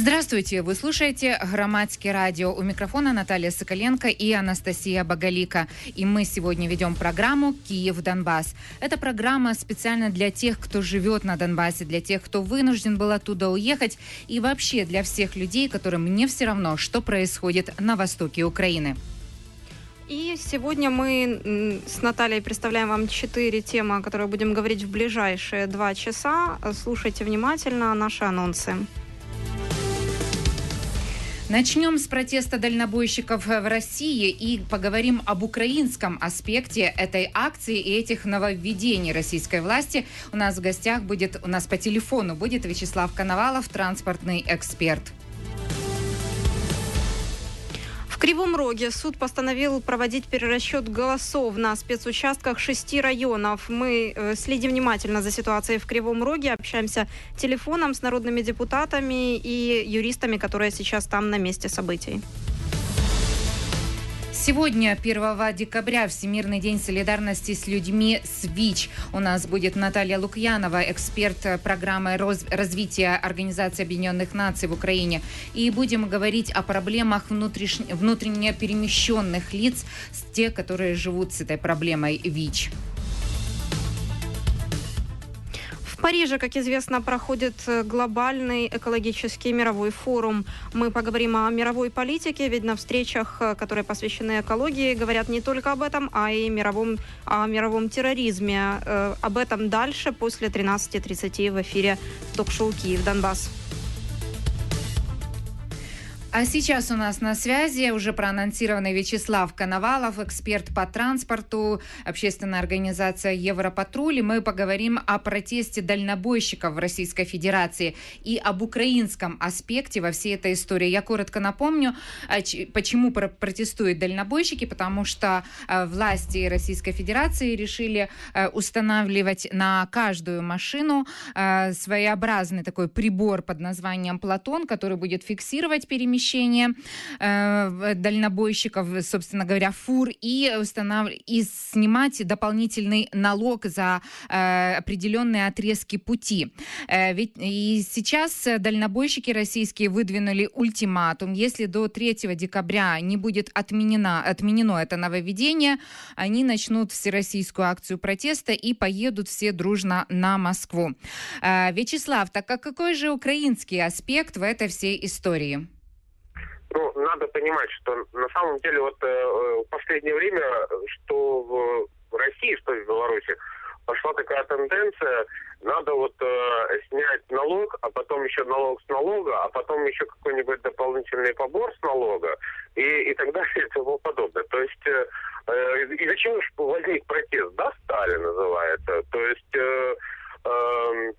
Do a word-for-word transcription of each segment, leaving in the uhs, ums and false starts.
Здравствуйте, вы слушаете «Громадское радио». У микрофона Наталья Соколенко и Анастасия Боголика. И мы сегодня ведем программу «Киев-Донбасс». Эта программа специально для тех, кто живет на Донбассе, для тех, кто вынужден был оттуда уехать, и вообще для всех людей, которым не все равно, что происходит на востоке Украины. И сегодня мы с Натальей представляем вам четыре темы, о которых будем говорить в ближайшие два часа. Слушайте внимательно наши анонсы. Начнем с протеста дальнобойщиков в России и поговорим об украинском аспекте этой акции и этих нововведений российской власти. У нас в гостях будет, у нас по телефону будет Вячеслав Коновалов, транспортный эксперт. В Кривом Роге суд постановил проводить перерасчет голосов на спецучастках шести районов. Мы э, следим внимательно за ситуацией в Кривом Роге, общаемся телефоном с народными депутатами и юристами, которые сейчас там на месте событий. Сегодня, первого декабря, Всемирный день солидарности с людьми с ВИЧ. У нас будет Наталья Лукьянова, эксперт программы развития Организации Объединенных Наций в Украине. И будем говорить о проблемах внутриш... внутренне перемещенных лиц, те, которые живут с этой проблемой ВИЧ. В Париже, как известно, проходит глобальный экологический мировой форум. Мы поговорим о мировой политике, ведь на встречах, которые посвящены экологии, говорят не только об этом, а и мировом, о мировом терроризме. Об этом дальше, после тринадцати тридцати в эфире ток-шоу «Киев-Донбасс». А сейчас у нас на связи уже проанонсированный Вячеслав Коновалов, эксперт по транспорту, общественная организация «Европатруль». И мы поговорим о протесте дальнобойщиков в Российской Федерации и об украинском аспекте во всей этой истории. Я коротко напомню, почему протестуют дальнобойщики, потому что власти Российской Федерации решили устанавливать на каждую машину своеобразный такой прибор под названием «Платон», который будет фиксировать перемещение э, дальнобойщиков, собственно говоря, фур, и, установ... и снимать дополнительный налог за э, определенные отрезки пути. Э, ведь и сейчас дальнобойщики российские выдвинули ультиматум. Если до третьего декабря не будет отменено, отменено это нововведение, они начнут всероссийскую акцию протеста и поедут все дружно на Москву. Э, Вячеслав, так а какой же украинский аспект в этой всей истории? Ну, надо понимать, что на самом деле вот э, в последнее время, что в России, что в Беларуси, пошла такая тенденция, надо вот э, снять налог, а потом еще налог с налога, а потом еще какой-нибудь дополнительный побор с налога и, и так далее и тому подобное. То есть, э, э, из-за чего же возник протест, да, Сталин называется, то есть... Э, э,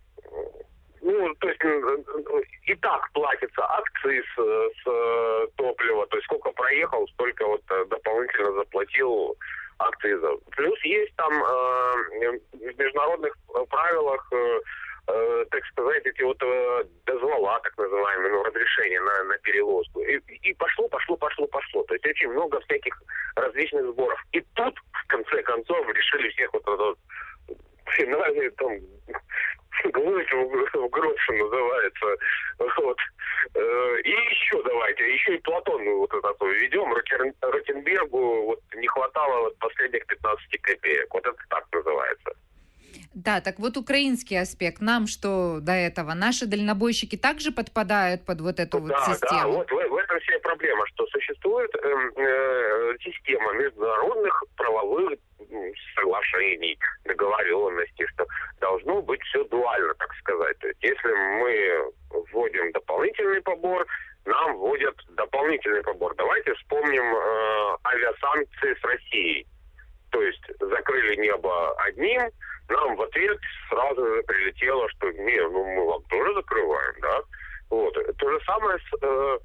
Ну, то есть и так платится акциз с, с топлива, то есть сколько проехал, столько вот дополнительно заплатил акцизов. Плюс есть там э, в международных правилах, э, э, так сказать, эти вот э, дозвола, так называемые, ну, разрешения на, на перевозку. И, и пошло, пошло, пошло, пошло. То есть очень много всяких различных сборов. И тут, в конце концов, решили всех вот этот финальный там гвоздь в гроб, что называется. Вот. И еще давайте, еще и Платон мы вот это введем. Ротенбергу вот не хватало вот последних пятнадцати копеек. Вот это так называется. Да, так вот украинский аспект. Нам что до этого? Наши дальнобойщики также подпадают под вот эту да, вот систему? Да, вот в, в этом вся проблема, что существует э, э, система международных правовых соглашений, договоренностей, что должно быть все дуально, так сказать. То есть если мы вводим дополнительный побор, нам вводят дополнительный побор. Давайте вспомним э, авиасанкции с Россией. То есть закрыли небо одним, нам в ответ сразу же прилетело, что не, ну мы вам тоже закрываем, да. Вот. То же самое с э,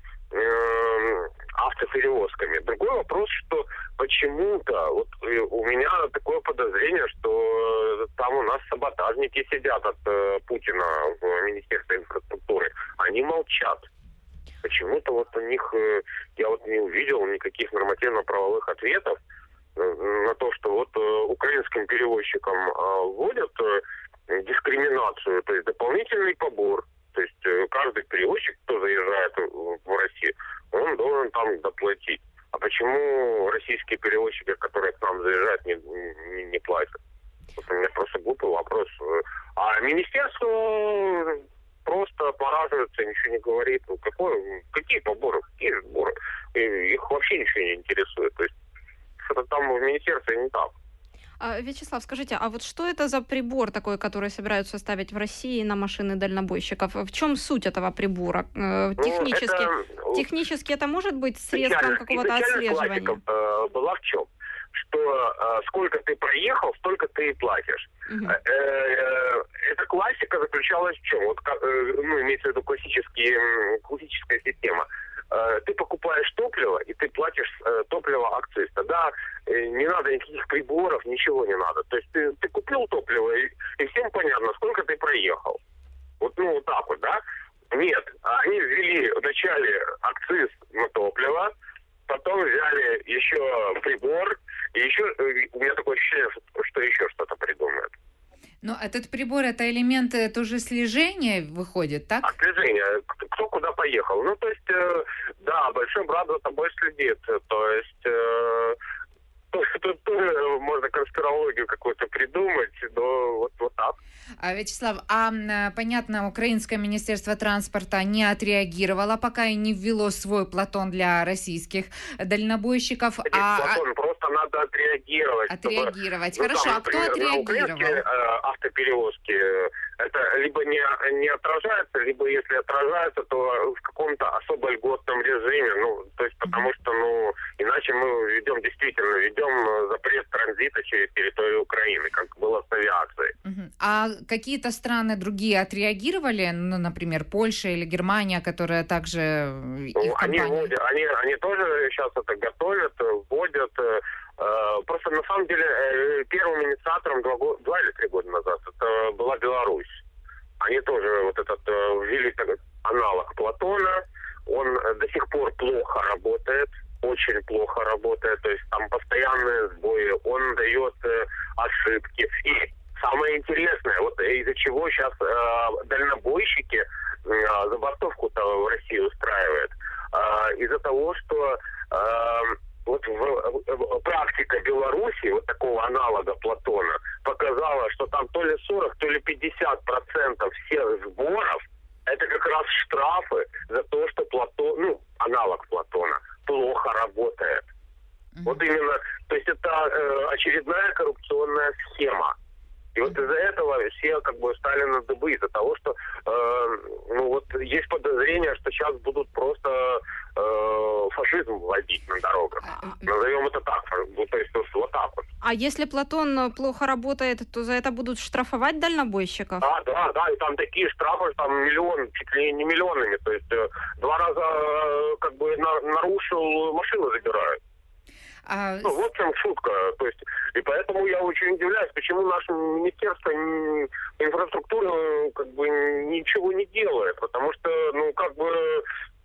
э, автоперевозками. Другой вопрос, что почему-то вот у меня такое подозрение, что там у нас саботажники сидят от э, Путина в Министерстве инфраструктуры. Они молчат. Почему-то вот у них, э, я вот не увидел никаких нормативно-правовых ответов на то, что вот э, украинским перевозчикам э, вводят э, дискриминацию, то есть дополнительный побор То есть э, каждый перевозчик, кто заезжает в, в Россию, он должен там доплатить. А почему российские перевозчики, которые к нам заезжают, не, не, не платят? Вот у меня просто глупый вопрос. А министерство просто поражается, ничего не говорит. Ну, какой, какие поборы, какие сборы? И их вообще ничего не интересует. То есть что-то там в министерстве не так. А, Вячеслав, скажите, а вот что это за прибор такой, который собираются ставить в России на машины дальнобойщиков? В чем суть этого прибора? Э, технически, ну, это, технически это может быть средством какого-то отслеживания? Э, была в чем? Что э, сколько ты проехал, столько ты и платишь. Uh-huh. Э, э, эта классика заключалась в чем? Вот, э, ну, имеется в виду классические, классическая система. Э, ты покупаешь топливо, и ты платишь э, топливо акциз. Тогда э, не надо никаких приборов, ничего не надо. То есть ты, ты купил топливо, и, и всем понятно, сколько ты проехал. Вот, ну, вот так вот, да? Нет, они ввели вначале акциз на топливо, потом взяли еще прибор, и еще у меня такое ощущение, что еще что-то придумают. Но этот прибор, это элемент тоже слежения выходит, так? А слежение, кто куда поехал. Ну, то есть, да, большой брат за тобой следит. То есть, тут тоже можно конспирологию какую-то придумать, но вот, вот так. Вячеслав, а понятно, Украинское министерство транспорта не отреагировало, пока и не ввело свой Платон для российских дальнобойщиков. Нет, а... Платон, просто надо отреагировать. Отреагировать. Чтобы, Хорошо, ну, там, а кто например, отреагировал? На э, автоперевозки это либо не, не отражается, либо если отражается, то в каком-то особо льготном режиме. Ну, то есть потому mm-hmm. что, ну, иначе мы ведем, действительно, ведем запрет транзита через территорию Украины, как было с авиацией. Mm-hmm. А какие-то страны другие отреагировали, ну, например, Польша или Германия, которые также ну, их они, компания... вводят, они, они тоже сейчас это готовят, вводят. Просто на самом деле первым инициатором два, года, два или три года назад это была Беларусь. Они тоже вот этот ввели такой аналог Платона. Он до сих пор плохо работает, очень плохо работает. То есть там постоянные сбои, он дает ошибки. И самое интересное, вот из-за чего сейчас э, дальнобойщики э, забастовку-то в России устраивают. Э, из-за того, что э, вот в, в, практика Беларуси, вот такого аналога Платона, показала, что там то ли сорок, то ли пятьдесят процентов всех сборов это как раз штрафы за то, что Платон, ну, аналог Платона, плохо работает. Mm-hmm. Вот именно, то есть это э, очередная коррупционная схема. И вот из-за этого все как бы стали на дыбы, из-за того, что э, ну вот есть подозрение, что сейчас будут просто э, фашизм вводить на дорогах. Назовем это так, ну, то есть вот так вот. А если Платон плохо работает, то за это будут штрафовать дальнобойщиков? Да, да, да, и там такие штрафы, там миллион, чуть ли не миллионами, то есть э, два раза э, как бы на, нарушил, машину забирают. А... Ну, вот в чем шутка. То есть, и поэтому я очень удивляюсь, почему наше министерство инфраструктуры как бы ничего не делает. Потому что, ну, как бы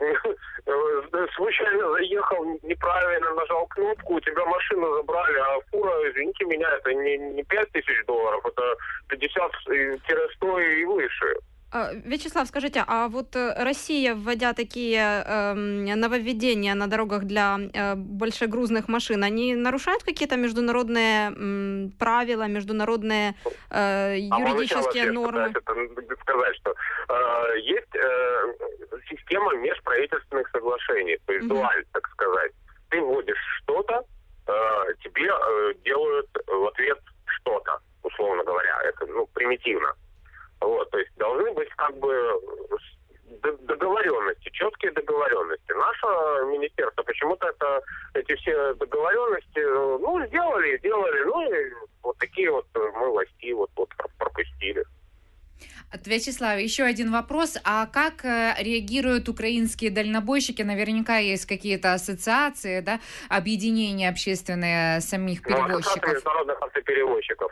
случайно заехал, неправильно нажал кнопку, у тебя машину забрали, а фура, извините меня, это не, не пять тысяч долларов, это пятьдесят-сто и выше. Вячеслав, скажите, а вот Россия, вводя такие э, нововведения на дорогах для э, большегрузных машин, они нарушают какие-то международные э, правила, международные э, юридические а нормы? Это сказать, что э, есть э, система межправительственных соглашений, то есть mm-hmm. дуаль, так сказать. Ты вводишь что-то, э, тебе э, делают в ответ что-то, условно говоря. Это, ну, примитивно. Вот, то есть должны быть как бы договоренности, четкие договоренности. Наше министерство почему-то это, эти все договоренности, ну, сделали, сделали, ну, и вот такие вот мы власти вот, вот пропустили. Вячеслав, еще один вопрос. А как реагируют украинские дальнобойщики? Наверняка есть какие-то ассоциации, да, объединения общественные самих перевозчиков. Ну, международных автоперевозчиков.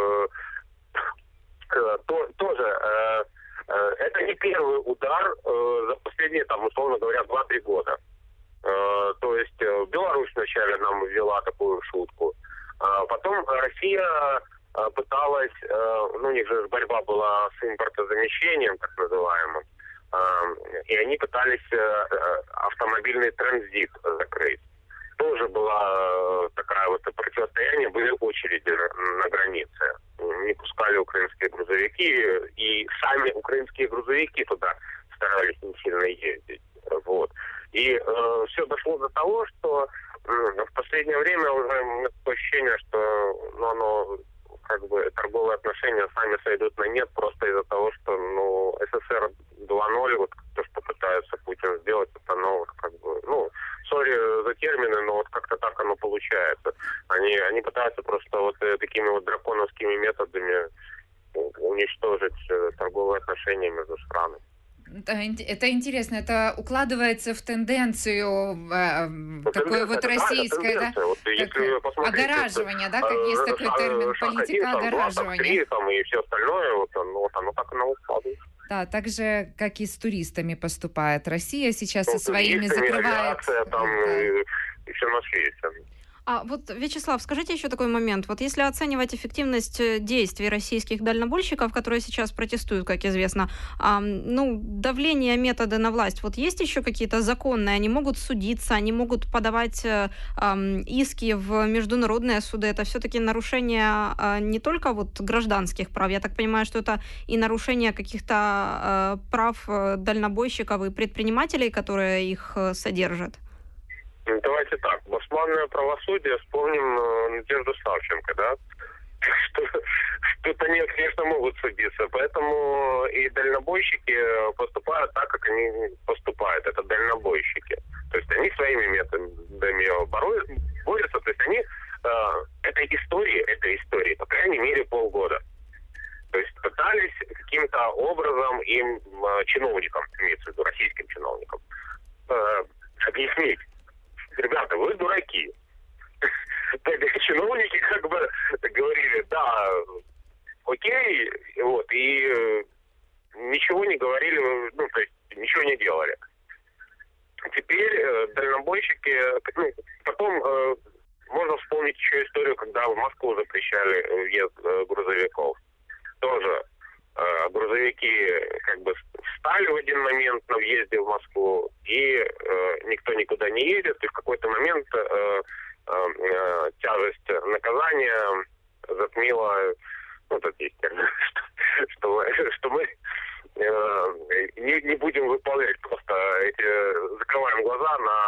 То, тоже э, э, это не первый удар э, за последние, там, условно говоря, два-три года. Э, то есть э, Беларусь вначале нам ввела такую шутку. Э, потом Россия э, пыталась, э, ну, у них же борьба была с импортозамещением, так называемым. и они пытались автомобильный транзит закрыть. Тоже была такая вот противостояние, были очереди на границе. Не пускали украинские грузовики, и сами украинские грузовики туда старались не сильно ездить. Вот. И э, все дошло до того, что э, в последнее время уже такое ощущение, что ну, оно, как бы, торговые отношения сами сойдут на нет просто из-за того, что ну, СССР два ноль, вот то, что пытается Путин сделать, это оно вот, как бы, ну, сори за термины, но вот как-то так оно получается. Они, они пытаются просто вот такими вот драконовскими методами уничтожить торговые отношения между странами. Это интересно, это укладывается в тенденцию э, ну, такой тенденция, вот российской, да, да вот, так, огораживания, да, как есть такой термин, политика огораживания. Там, и все остальное, вот, ну, вот оно так и на укладывается. Да, так же, как и с туристами поступает Россия сейчас, ну, со своими закрывает. Там, и, и все на свете. А вот, Вячеслав, скажите еще такой момент. Вот если оценивать эффективность действий российских дальнобойщиков, которые сейчас протестуют, как известно, а, ну, давление, методы на власть, вот есть еще какие-то законные? Они могут судиться, они могут подавать а, иски в международные суды. Это все-таки нарушение а, не только вот гражданских прав. Я так понимаю, что это и нарушение каких-то а, прав дальнобойщиков и предпринимателей, которые их содержат. Давайте так, басманное правосудие, вспомним Надежду Савченко, да, что, что они, конечно, могут судиться, поэтому и дальнобойщики поступают так, как они поступают, это дальнобойщики. То есть они своими методами борются, то есть они, этой истории, этой истории, по крайней мере, полгода. То есть пытались каким-то образом им, чиновникам, имеется в виду российским чиновникам, объяснить. Ребята, вы дураки. Чиновники как бы говорили, да, окей, вот, и ничего не говорили, ну, то есть ничего не делали. Теперь э, дальнобойщики, ну, потом э, можно вспомнить еще историю, когда в Москву запрещали въезд э, грузовиков. Тоже э, грузовики как бы встали в один момент на въезде в Москву, и э, никто никуда не едет, и в какой-то момент э, э, тяжесть наказания затмила, ну, так есть, что, что мы э, не, не будем выполнять просто эти, закрываем глаза на,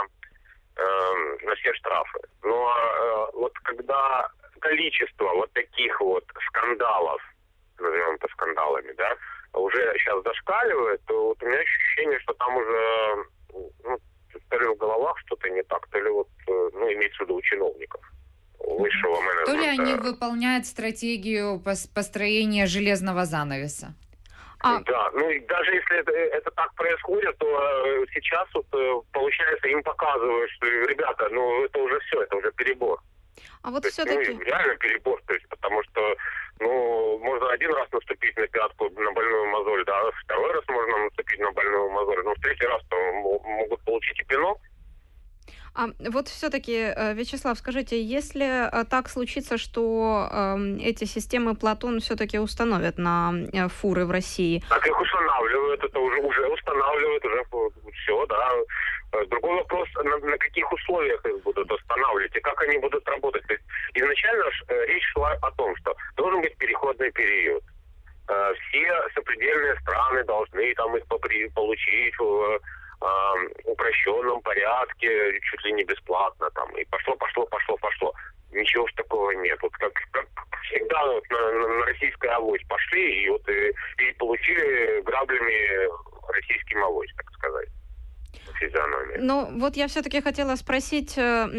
э, на все штрафы. Но э, вот когда количество вот таких вот скандалов, назовем это скандалами, да, уже сейчас зашкаливает, то вот у меня ощущение, что там уже, ну, то ли в головах что-то не так, то ли вот, ну, имеется в виду у чиновников высшего менеджмента. То ли они выполняют стратегию построения железного занавеса. А... Да, ну и даже если это, это так происходит, то э, сейчас вот, э, получается, им показывают, что, ребята, ну это уже все, это уже перебор. А вот то все-таки... Есть, ну, реально перебор, то есть, потому что, ну, можно один раз наступить на пятку, на больную мозоль, да, второй раз можно наступить на больную мозоль, но в третий раз то могут получить и пинок. А вот все-таки, Вячеслав, скажите, если так случится, что э, эти системы Платон все-таки установят на э, фуры в России? Так их устанавливают, это уже, уже устанавливают, уже все, да. Другой вопрос, на, на каких условиях их будут устанавливать и как они будут работать. То есть изначально речь шла о том, что должен быть переходный период. Все сопредельные страны должны там их получить в упрощенном порядке, чуть ли не бесплатно, там, и пошло, пошло, пошло, пошло. Ничего ж такого нет. Вот как, как всегда вот на, на российскую авось пошли и вот и, и получили граблями российский авось, так сказать. Физиономия. Ну, вот я все-таки хотела спросить,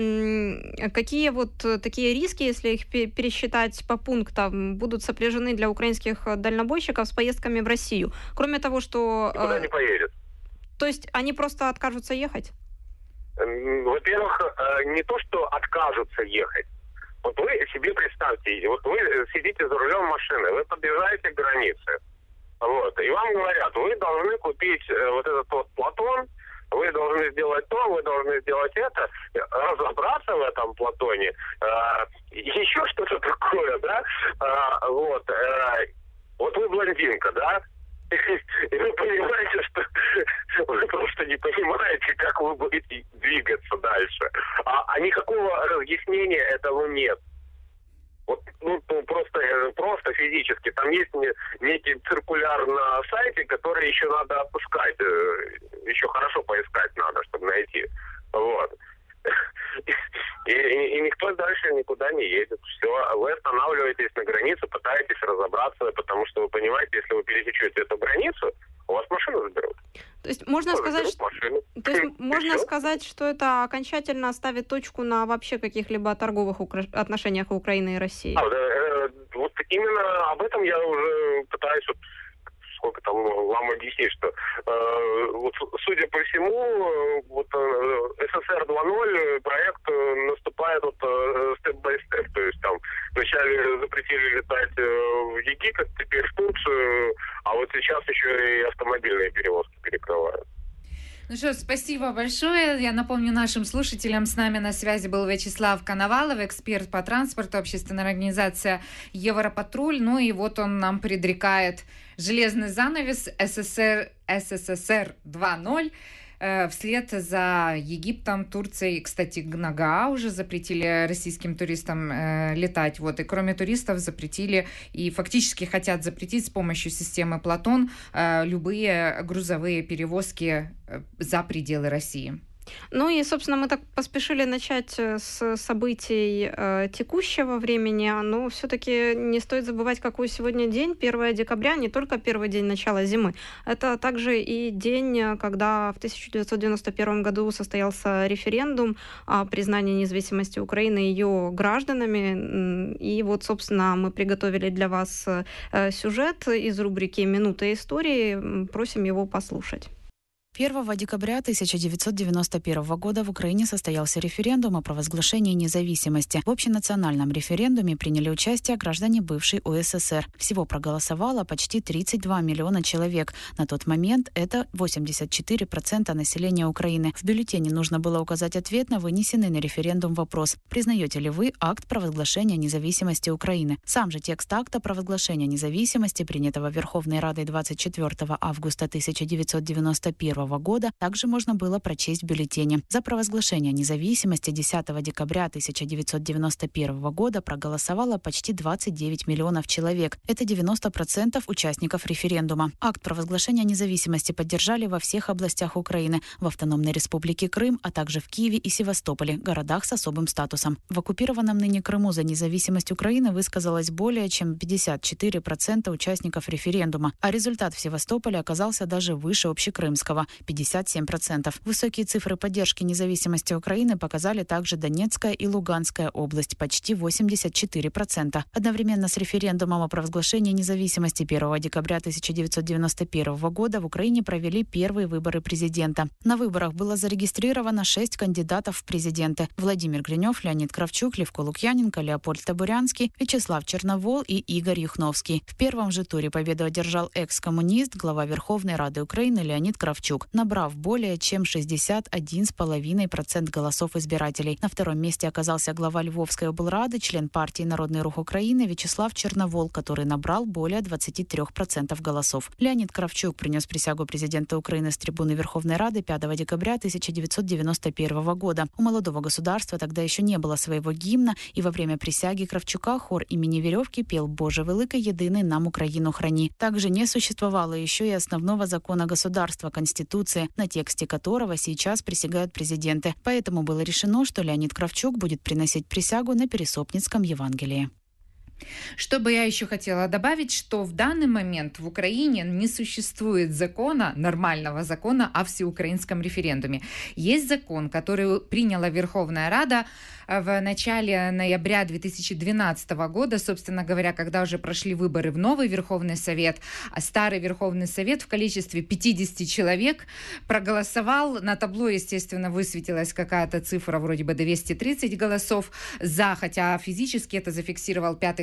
какие вот такие риски, если их пересчитать по пунктам, будут сопряжены для украинских дальнобойщиков с поездками в Россию? Кроме того, что... Никуда не поедет. То есть они просто откажутся ехать? Во-первых, не то, что откажутся ехать. Вот вы себе представьте, вот вы сидите за рулем машины, вы подъезжаете к границе, вот, и вам говорят, вы должны купить вот этот вот Платон, вы должны сделать то, вы должны сделать это, разобраться в этом Платоне, еще что-то такое, да, вот, вот вы блондинка, да, И вы понимаете, что вы просто не понимаете, как вы будете двигаться дальше. А, а никакого разъяснения этого нет. Вот, ну, просто, просто физически. Там есть некий циркуляр на сайте, который еще надо отпускать. Еще хорошо поискать надо, чтобы найти. Вот. И, и, и никто дальше никуда не едет. Все, вы останавливаетесь на границе, пытаетесь разобраться, потому что вы понимаете, если вы пересечете эту границу, у вас машину заберут. То есть можно ну, сказать, что... То есть можно сказать, что это окончательно ставит точку на вообще каких-либо торговых укра... отношениях Украины и России? А, э, вот именно об этом я уже пытаюсь вот, сколько там вам объяснить, что э, вот, судя по всему, вот э, СССР два ноль проект наступает вот степ-бай-степ, то есть там вначале запретили летать в Египет, теперь в Турцию, а вот сейчас еще и автомобильные перевозки перекрывают. Ну что, спасибо большое. Я напомню нашим слушателям, с нами на связи был Вячеслав Коновалов, эксперт по транспорту, общественная организация Европатруль. Ну и вот он нам предрекает железный занавес СССР, СССР два ноль. Вслед за Египтом, Турцией, кстати, на Гаа уже запретили российским туристам э, летать. Вот. И кроме туристов запретили и фактически хотят запретить с помощью системы Платон э, любые грузовые перевозки э, за пределы России. Ну и, собственно, мы так поспешили начать с событий э, текущего времени, но все-таки не стоит забывать, какой сегодня день, первое декабря, не только первый день начала зимы. Это также и день, когда в тысяча девятьсот девяносто первом году состоялся референдум о признании независимости Украины ее гражданами. И вот, собственно, мы приготовили для вас э, сюжет из рубрики «Минута истории». Просим его послушать. первого декабря тысяча девятьсот девяносто первого года в Украине состоялся референдум о провозглашении независимости. В общенациональном референдуме приняли участие граждане бывшей УССР. Всего проголосовало почти тридцать два миллиона человек. На тот момент это восемьдесят четыре процента населения Украины. В бюллетене нужно было указать ответ на вынесенный на референдум вопрос. Признаете ли вы акт провозглашения независимости Украины? Сам же текст акта провозглашения независимости, принятого Верховной Радой двадцать четвёртого августа тысяча девятьсот девяносто первого года, также можно было прочесть в бюллетене. За провозглашение независимости десятого декабря тысяча девятьсот девяносто первого года проголосовало почти двадцать девять миллионов человек. Это девяносто процентов участников референдума. Акт провозглашения независимости поддержали во всех областях Украины, в Автономной Республике Крым, а также в Киеве и Севастополе, городах с особым статусом. В оккупированном ныне Крыму за независимость Украины высказалось более чем пятьдесят четыре процента участников референдума, а результат в Севастополе оказался даже выше общекрымского – пятьдесят семь процентов. Высокие цифры поддержки независимости Украины показали также Донецкая и Луганская область – почти восемьдесят четыре процента. Одновременно с референдумом о провозглашении независимости первого декабря тысяча девятьсот девяносто первого года в Украине провели первые выборы президента. На выборах было зарегистрировано шесть кандидатов в президенты: Владимир Гринев, Леонид Кравчук, Левко Лукьяненко, Леопольд Табурянский, Вячеслав Черновол и Игорь Юхновский. В первом же туре победу одержал экс-коммунист, глава Верховной Рады Украины Леонид Кравчук, набрав более чем шестьдесят один целых пять десятых процента голосов избирателей. На втором месте оказался глава Львовской облрады, член партии «Народный рух Украины» Вячеслав Черновол, который набрал более двадцать три процента голосов. Леонид Кравчук принес присягу президента Украины с трибуны Верховной Рады пятого декабря тысяча девятьсот девяносто первого года. У молодого государства тогда еще не было своего гимна, и во время присяги Кравчука хор имени Веревки пел «Боже великий, единый нам Украину храни». Также не существовало еще и основного закона государства, Конституции, на тексте которого сейчас присягают президенты. Поэтому было решено, что Леонид Кравчук будет приносить присягу на Пересопницком Евангелии. Что бы я еще хотела добавить, что в данный момент в Украине не существует закона, нормального закона о всеукраинском референдуме. Есть закон, который приняла Верховная Рада в начале ноября две тысячи двенадцатого года, собственно говоря, когда уже прошли выборы в новый Верховный Совет, а старый Верховный Совет в количестве пятьдесят человек проголосовал. На табло, естественно, высветилась какая-то цифра, вроде бы двести тридцать голосов за, хотя физически это зафиксировал пятый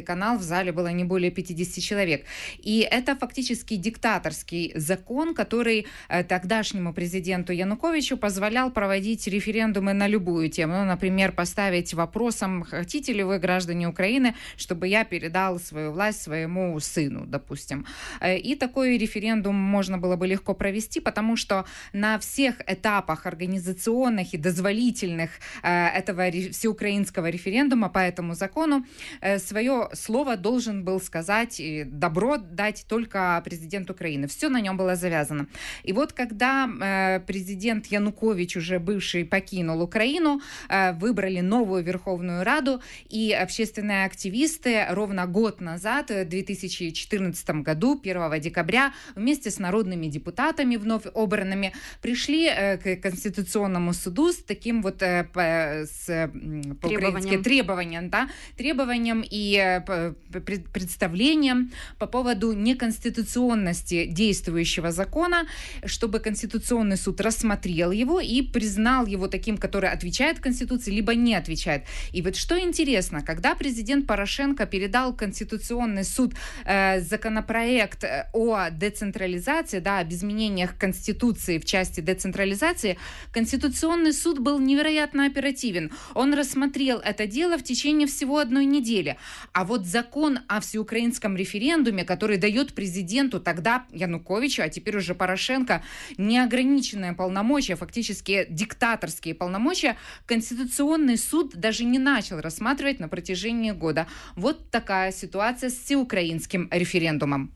канал, в зале было не более пятьдесят человек. И это фактически диктаторский закон, который тогдашнему президенту Януковичу позволял проводить референдумы на любую тему. Ну, например, поставить вопросом: хотите ли вы, граждане Украины, чтобы я передал свою власть своему сыну, допустим. И такой референдум можно было бы легко провести, потому что на всех этапах организационных и дозволительных этого всеукраинского референдума по этому закону свое слово должен был сказать и добро дать только президент Украины. Все на нем было завязано. И вот когда президент Янукович, уже бывший, покинул Украину, выбрали новую Верховную Раду, и общественные активисты ровно год назад, в две тысячи четырнадцатом году, первого декабря, вместе с народными депутатами, вновь обранными, пришли к Конституционному суду с таким вот с, требованием. требованием, да, требованием и представлением по поводу неконституционности действующего закона, чтобы Конституционный суд рассмотрел его и признал его таким, который отвечает Конституции, либо не отвечает. И вот что интересно, когда президент Порошенко передал в Конституционный суд э, законопроект о децентрализации, да, об изменениях Конституции в части децентрализации, Конституционный суд был невероятно оперативен. Он рассмотрел это дело в течение всего одной недели. А вот закон о всеукраинском референдуме, который дает президенту тогда Януковичу, а теперь уже Порошенко, неограниченные полномочия, фактически диктаторские полномочия, Конституционный суд даже не начал рассматривать на протяжении года. Вот такая ситуация с всеукраинским референдумом.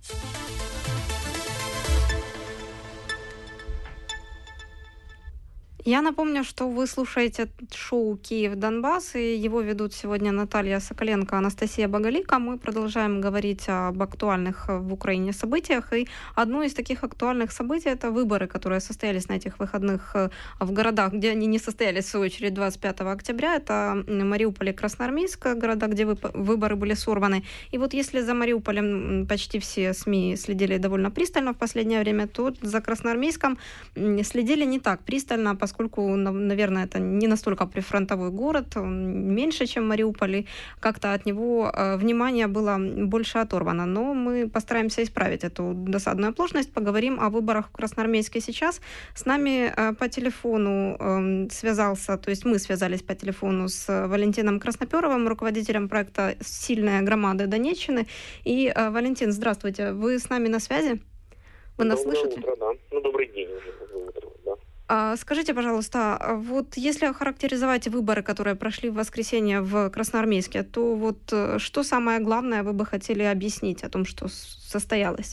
Я напомню, что вы слушаете шоу «Киев-Донбасс», и его ведут сегодня Наталья Соколенко, Анастасия Боголика. Мы продолжаем говорить об актуальных в Украине событиях. И одно из таких актуальных событий — это выборы, которые состоялись на этих выходных в городах, где они не состоялись, в свою очередь, двадцать пятого октября. Это Мариуполь и Красноармейск, города, где выборы были сорваны. И вот если за Мариуполем почти все СМИ следили довольно пристально в последнее время, то за Красноармейском следили не так пристально, поскольку, наверное, это не настолько прифронтовой город, он меньше, чем Мариуполь, и как-то от него внимание было больше оторвано. Но мы постараемся исправить эту досадную оплошность. Поговорим о выборах в Красноармейске сейчас. С нами по телефону связался, то есть мы связались по телефону с Валентином Красноперовым, руководителем проекта «Сильная громада Донеччины». И, Валентин, здравствуйте. Вы с нами на связи? Вы нас Доброе слышите? Утро, да. Ну, добрый день уже. Скажите, пожалуйста, вот если охарактеризовать выборы, которые прошли в воскресенье в Красноармейске, то вот что самое главное вы бы хотели объяснить о том, что состоялось?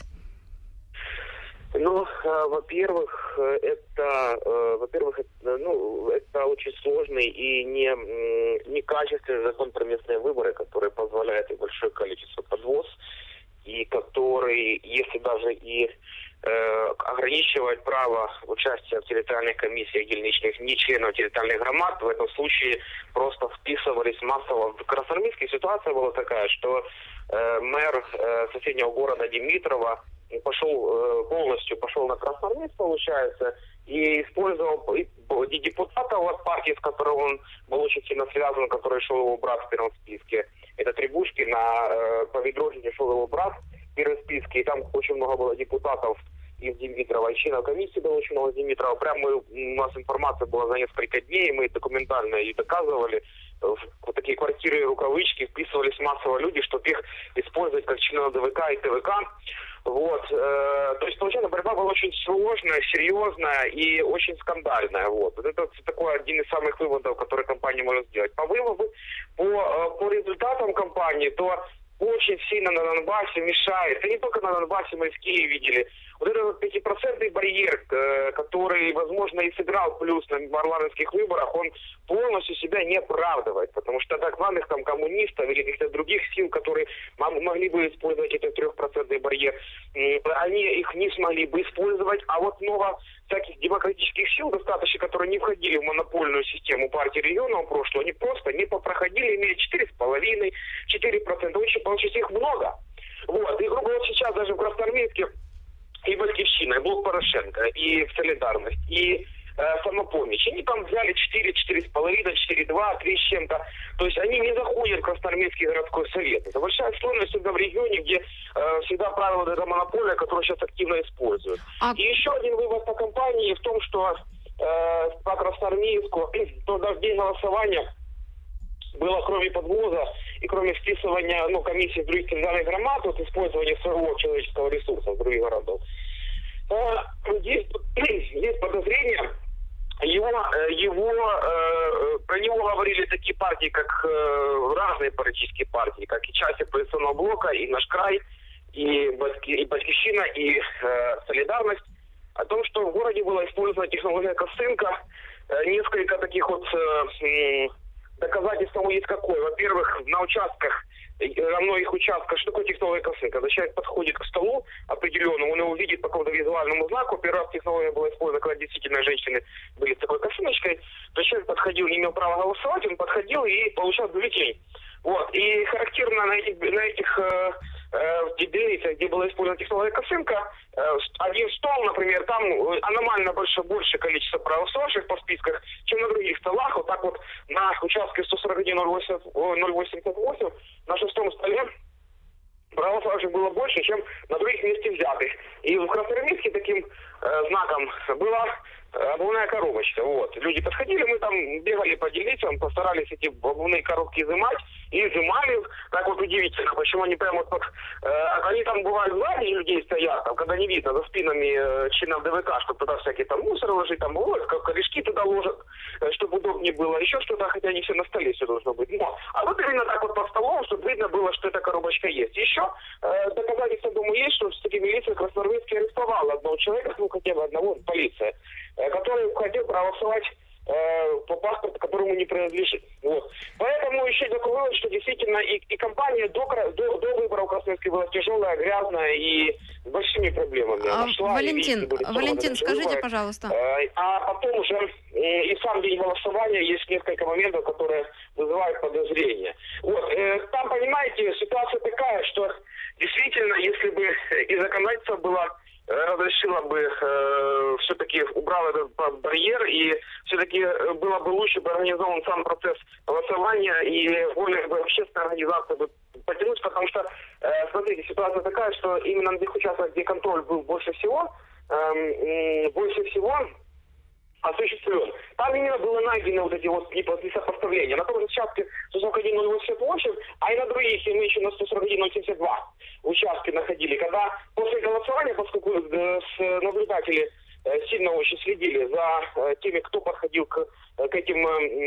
Ну, во-первых, это, во-первых, это, ну, это очень сложный и не, некачественный закон про местные выборы, который позволяет и большое количество подвоз, и который, если даже и ограничивать право участия в территориальных комиссиях дельничных не членов территориальных громад, в этом случае просто вписывались массово. В Красноармейске ситуация была такая, что э, мэр э, соседнего города Димитрова пошел э, полностью пошел на Красноармейск, получается, и использовал и, и депутата от партии, с которой он был очень сильно связан, который шел его брат в первом списке. Это Требушкин, на э, по Ведрожине шел его брат в первом списке, и там очень много было депутатов из Димитрова, и членов комиссии было очень много из Димитрова. Прямо мы, у нас информация была за несколько дней, мы документально и доказывали. В такие квартиры, рукавычки вписывались массово люди, чтобы их использовать как членов ДВК и ТВК. Вот. Э, то есть, получается, борьба была очень сложная, серьезная и очень скандальная. Вот. Вот это такой один из самых выводов, которые компания может сделать. По выводу, по, по результатам кампании, то очень сильно на Донбассе мешает. И не только на Донбассе, мы и в Киеве видели. Вот этот пятипроцентный барьер, который, возможно, и сыграл плюс на парламентских выборах, он полностью себя не оправдывает. Потому что так званых там коммунистов или каких-то других сил, которые могли бы использовать этот трехпроцентный барьер, они их не смогли бы использовать. А вот много всяких демократических сил достаточно, которые не входили в монопольную систему партии регионов прошлого, они просто не попроходили, имея четыре с половиной, четыре процента. Очень получить их много. Вот. И, грубо говоря, сейчас даже в Красноармейске и Батькивщина, и Блок Порошенко, и в Солидарность, и э, самопомощь. Они там взяли четыре, четыре с половиной, четыре, два, три с чем-то. То есть они не заходят в Красноармейский городской совет. Это большая сложность всегда в регионе, где э, всегда правила вот эта монополия, которую сейчас активно используют. А... И еще один вывод по компании в том, что э, по Красноармейску, то в день голосования было, кроме подвоза и кроме вписывания, ну, комиссии с других территориальных громад, вот использования своего человеческого ресурса в других городов, есть, есть подозрение, его, его, э, про него говорили такие партии, как э, разные политические партии, как и часть оппозиционного блока, и «Наш край», и, и «Батьківщина», и э, «Солидарность», о том, что в городе была использована технология косынка. Э, несколько таких вот э, доказательств тому есть какое. Во-первых, на участках, на многих участках, что такое технология косынка? Когда человек подходит к столу определенному, он его видит по какому-то визуальному знаку. Первый раз технология была использована, когда действительно женщины были с такой косыночкой. То человек подходил, не имел права голосовать, он подходил и получал бюллетень. Вот. И характерно на этих, на этих э, э, единицах, где была использована технология косынка, э, один стол, например, там аномально больше, большее количество проголосовавших по списках, чем на других столах. Вот так вот на участке сто сорок один ноль восемьдесят восемь на шестом столе проголосовавших было больше, чем на других вместе взятых. И в Красноармейске таким э, знаком была обувная коробочка. Вот. Люди подходили, мы там бегали по дельницам, постарались эти обувные коробки изымать, и изымали. Так вот удивительно, почему они прямо вот, э, они там бывают сзади людей стоят, там, когда не видно, за спинами э, членов ДВК, чтобы туда всякие там мусор ложить, там вот, как корешки туда ложат, э, чтобы удобнее было, еще что-то, хотя не все на столе все должно быть. Но, а вот именно так вот по столу, чтобы видно было, что эта коробочка есть. Еще э, доказательства, думаю, есть, что все-таки милиция Красноармейской арестовала одного человека, ну хотя бы одного, полиция, который хотел проголосовать э, по паспорту, которому не принадлежит. Вот. Поэтому еще такой вывод, что действительно и, и компания до, до, до выборов Красноярской была тяжелая, грязная и с большими проблемами. А, Шла, Валентин, и видите, Валентин, скажите, выборы. пожалуйста. Э, а потом уже э, и сам день голосования есть несколько моментов, которые вызывают подозрения. Вот. Э, там, понимаете, ситуация такая, что действительно, если бы и законодательство было разрешила бы, э, все-таки убрал этот барьер, и все-таки было бы лучше бы организован сам процесс голосования, и более бы общественная организация бы потянуть, потому что, э, смотрите, ситуация такая, что именно на тех участках, где контроль был больше всего, э, больше всего осуществлен. Там именно было найдено вот эти вот несопоставления. На том же участке сто сорок один ноль восемьдесят восемь, а и на других, и мы еще на сто сорок один ноль семьдесят два участки находили. Когда после голосования, поскольку наблюдатели сильно очень следили за теми, кто подходил к, к этим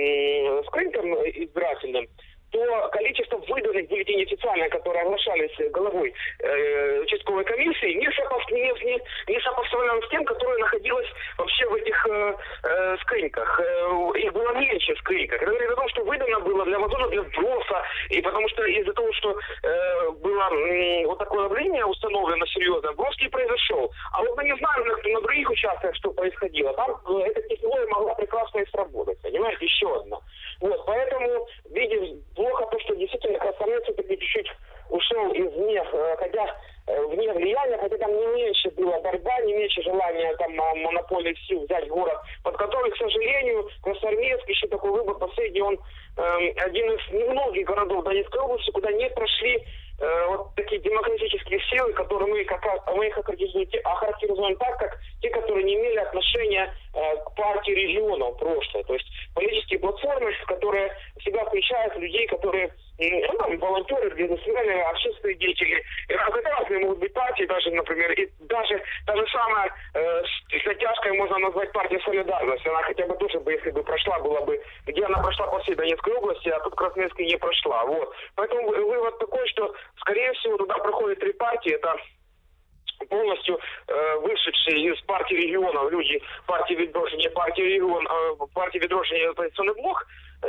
э, скринкам избирательным, то количество выданных бюллетеней официально, которые оглашались головой э, участковой комиссии, не, сопо- не, не, не сопоставлялось с тем, которое находилось вообще в этих э, э, скринках. Э, их было меньше в скринках. Это говорит о том, что выдано было для возможно для сброса, и потому что из-за того, что э, было э, вот такое явление установлено серьезно, сброс не произошел. А вот мы не знаем на, на других участках, что происходило. Там э, эта технология могла прекрасно и сработать. Понимаете, еще одна. Вот, поэтому, видим, плохо то, что действительно Красноармейск все-таки чуть-чуть ушел извне, хотя вне влияния, хотя там не меньше была борьба, не меньше желания там монопольных сил взять город, под который, к сожалению, Красноармейск, еще такой выбор последний, он э, один из немногих городов Донецкой области, куда не прошли э, вот такие демократические силы, которые мы, как, мы их охарактеризуем так, как те, которые не имели отношения э, к партии региона в прошлое. То есть политические платформы, которые всегда включают людей, которые ну, там, волонтеры, бизнесмены, общественные деятели. И это разные могут быть партии, даже, например, и даже та же самая э, с натяжкой можно назвать партия «Солидарность». Она хотя бы тоже бы, если бы прошла, была бы, где она прошла по всей Донецкой области, а тут Красноярской не прошла. Вот. Поэтому вывод такой, что, скорее всего, туда проходят три партии. Это полностью э, вышедшие из партии регионов люди, партии Відродження, партии регион, э, партии Відродження оппозиционный блок,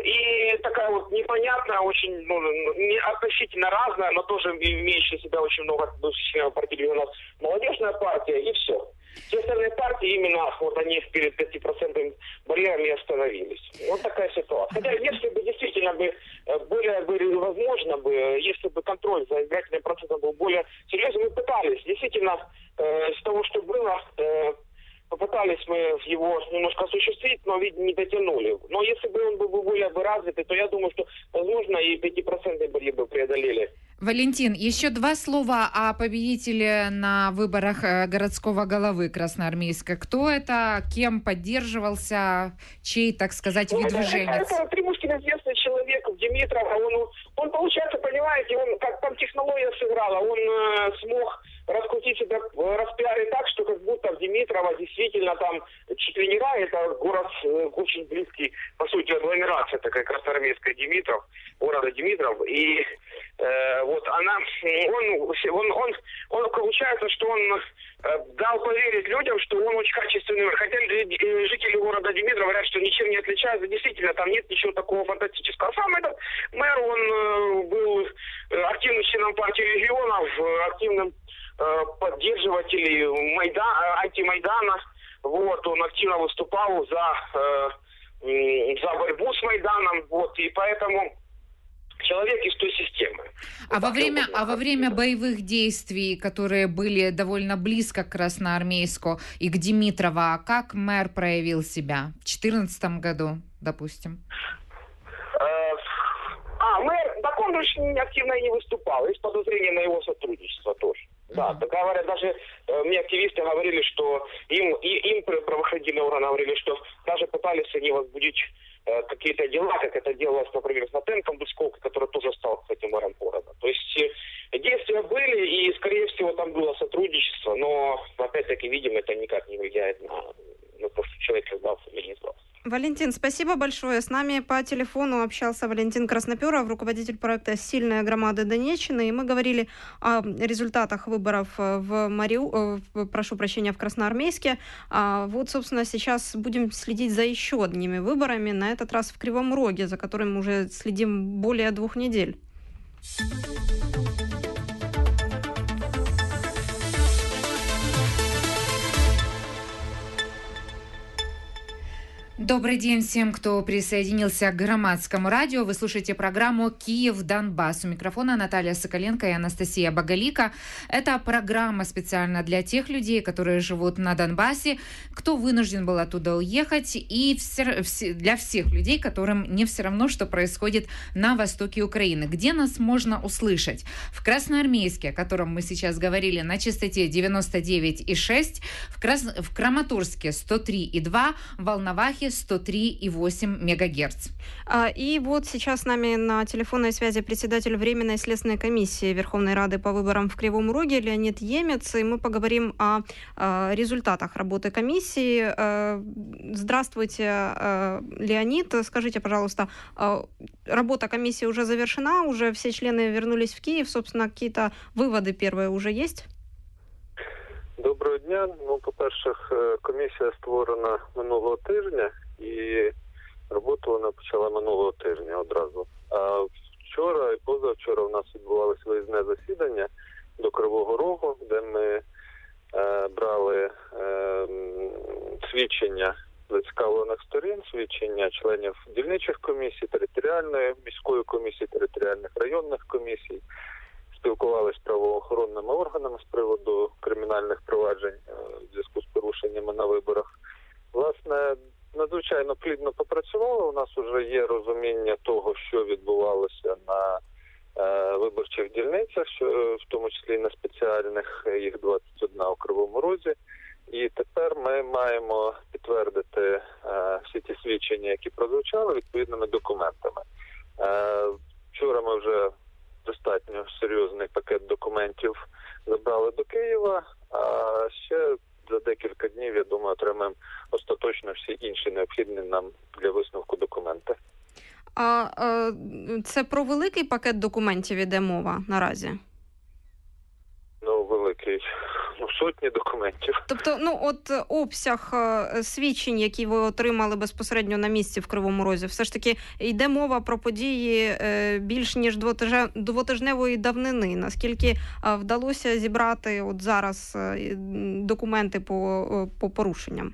и такая вот непонятная, очень ну, не относительно разная, но тоже имеющая себя очень много членов партии регионов, молодежная партия, и все. Все остальные партии именно вот они перед пятипроцентными барьерами остановились. Вот такая ситуация. Хотя если бы действительно бы более бы возможно бы, если бы контроль за избирательным процессом был более серьезным, мы пытались. Действительно, э, с того, что было, э, попытались мы его немножко осуществить, но, видимо, не дотянули. Но если бы он был бы более бы развитый, то я думаю, что, возможно, и пятипроцентные барьеры бы преодолели. Валентин, еще два слова о победителе на выборах городского головы Красноармейска. Кто это, кем поддерживался, чей, так сказать, выдвиженец? Это, это Требушкин, известный человек, Димитров. Он, он, получается, понимаете, он как там технология сыграла, он э, смог раскрутить себя, распиарить так, что как будто в Димитрово действительно там чуть ли не рай, это город э, очень близкий, по сути, агломерация такая красноармейская Димитров, города Димитров. И э, вот она, он, он, он, он, получается, что он э, дал поверить людям, что он очень качественный мэр. Хотя жители города Димитров говорят, что ничем не отличается. Действительно, там нет ничего такого фантастического. Сам этот мэр, он э, был активным членом партии регионов, активным поддерживателей Майдана, антимайдана. Вот, он активно выступал за, э, за борьбу с Майданом. Вот, и поэтому человек из той системы. А, вот во время, а во время боевых действий, которые были довольно близко к Красноармейску и к Димитрово, как мэр проявил себя? В две тысячи четырнадцатом году, допустим. А, мэр, так он очень активно и не выступал. Есть подозрение на его сотрудничество тоже. Да, так говорят, даже э, мне активисты говорили, что им, и, им правоохранительные органы говорили, что даже пытались они возбудить э, какие-то дела, как это делалось, например, с Натенком Бысковкой, который тоже стал, кстати, мэром города. То есть э, действия были, и, скорее всего, там было сотрудничество, но, опять-таки, видимо, это никак не влияет на, на то, что человек сдался или не сдался. Валентин, спасибо большое. С нами по телефону общался Валентин Красноперов, руководитель проекта «Сильная громада Донеччины». И мы говорили о результатах выборов в Мариу... прошу прощения, в Красноармейске. А вот, собственно, сейчас будем следить за еще одними выборами, на этот раз в Кривом Роге, за которым мы уже следим более двух недель. Добрый день всем, кто присоединился к Громадскому радио. Вы слушаете программу «Киев, Донбасс». У микрофона Наталья Соколенко и Анастасия Боголика. Это программа специально для тех людей, которые живут на Донбассе, кто вынужден был оттуда уехать, и для всех людей, которым не все равно, что происходит на востоке Украины. Где нас можно услышать? В Красноармейске, о котором мы сейчас говорили, на частоте девяносто девять и шесть, в, Крас... в Краматорске сто три и два, в Волновахе сто три и восемь мегагерц. И вот сейчас с нами на телефонной связи председатель Временной следственной комиссии Верховной Рады по выборам в Кривом Роге Леонид Емец, и мы поговорим о результатах работы комиссии. Здравствуйте, Леонид. Скажите, пожалуйста, работа комиссии уже завершена, уже все члены вернулись в Киев, собственно, какие-то выводы первые уже есть? Доброго дня. Ну, по-перше, комісія створена минулого тижня і роботу вона почала минулого тижня одразу. А вчора і позавчора в нас відбувалося виїзне засідання до Кривого Рогу, де ми е, брали е, свідчення зацікавлених сторін, свідчення членів дільничих комісій, територіальної міської комісії, територіальних районних комісій. Спілкувалися з правоохоронними органами з приводу кримінальних проваджень в зв'язку з порушеннями на виборах. Власне, надзвичайно плідно попрацювали. У нас вже є розуміння того, що відбувалося на е, виборчих дільницях, що, в тому числі на спеціальних, їх двадцять одна у Кривому Розі. І тепер ми маємо підтвердити е, всі ті свідчення, які прозвучали, відповідними документами. Е, вчора ми вже достатньо серйозний пакет документів забрали до Києва, а ще за декілька днів, я думаю, отримаємо остаточно всі інші необхідні нам для висновку документи. А це про великий пакет документів іде мова наразі? Ну, великий. Ну, сотні документів. Тобто, ну, от обсяг свідчень, які ви отримали безпосередньо на місці в Кривому Розі, все ж таки йде мова про події більш ніж двотижневої давнини. Наскільки вдалося зібрати от зараз документи по, по порушенням?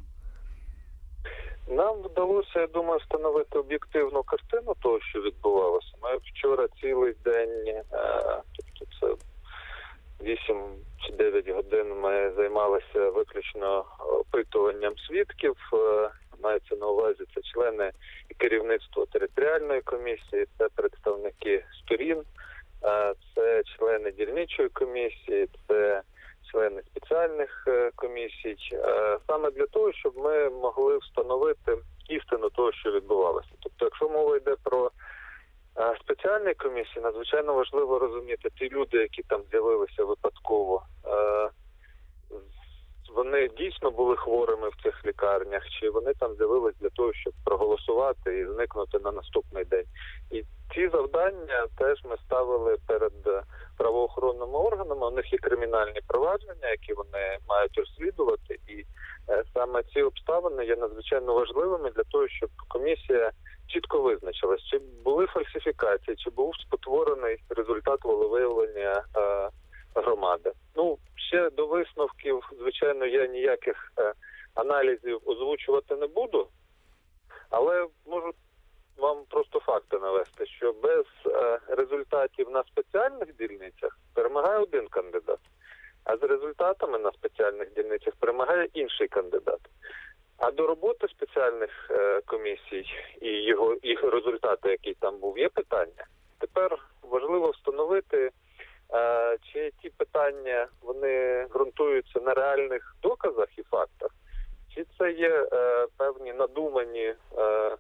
Нам вдалося, я думаю, встановити об'єктивну картину того, що відбувалося. Ми вчора цілий день, тобто це вісім чи дев'ять годин ми займалися виключно опитуванням свідків. Мається на увазі це члени і керівництво територіальної комісії, це представники сторін, це члени дільничої комісії, це члени спеціальних комісій. Саме для того, щоб ми могли встановити істину того, що відбувалося. Тобто, якщо мова йде про спеціальні комісії, надзвичайно важливо розуміти, ті люди, які там з'явилися випадково, вони дійсно були хворими в цих лікарнях, чи вони там з'явились для того, щоб проголосувати і зникнути на наступний день. І ці завдання теж ми ставили перед правоохоронними органами. У них є кримінальні провадження, які вони мають розслідувати. І саме ці обставини є надзвичайно важливими для того, щоб комісія чітко визначилась, чи були фальсифікації, чи був спотворений результат волевиявлення е, громади. Ну, ще до висновків, звичайно, я ніяких е, аналізів озвучувати не буду, але можу вам просто факти навести, що без е, результатів на спеціальних дільницях перемагає один кандидат, а з результатами на спеціальних дільницях перемагає інший кандидат. А до роботи спеціальних е, комісій і його їх результати, який там був, є питання. Тепер важливо встановити, е, чи ті питання, вони ґрунтуються на реальних доказах і фактах, чи це є е, певні надумані е, е,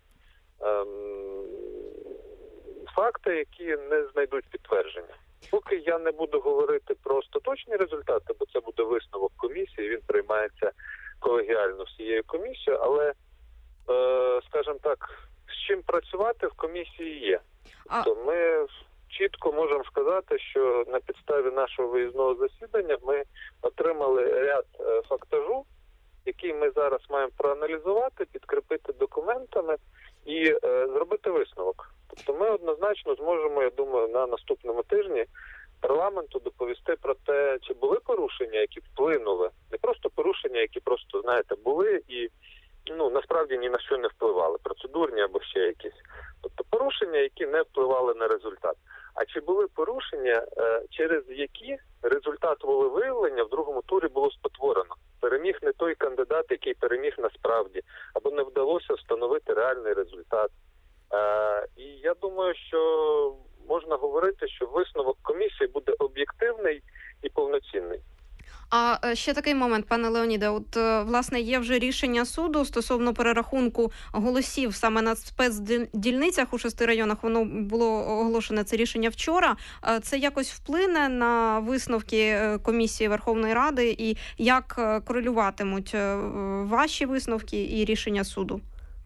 факти, які не знайдуть підтвердження. Поки я не буду говорити про остаточні результати, бо це буде висновок комісії, він приймається колегіально всією комісією, але, е, скажімо так, з чим працювати в комісії є. А... То ми чітко можемо сказати, що на підставі нашого виїзного засідання ми отримали ряд е, фактажу, який ми зараз маємо проаналізувати, підкріпити документами і е, зробити висновок. Тобто ми однозначно зможемо, я думаю, на наступному тижні парламенту доповісти про те, чи були порушення, які вплинули. Не просто порушення, які просто, знаєте, були і, ну, насправді ні на що не впливали, процедурні або ще якісь. Тобто порушення, які не впливали на результат. А чи були порушення, через які результат волевиявлення в другому турі було спотворено? Переміг не той кандидат, який переміг насправді, або не вдалося встановити реальний результат. І я думаю, що можна говорити, що висновок комісії буде об'єктивний і повноцінний. А ще такий момент, пане Леоніде, от, власне, є вже рішення суду стосовно перерахунку голосів саме на спецдільницях у шести районах, воно було оголошене, це рішення вчора. Це якось вплине на висновки комісії Верховної Ради і як корелюватимуть ваші висновки і рішення суду?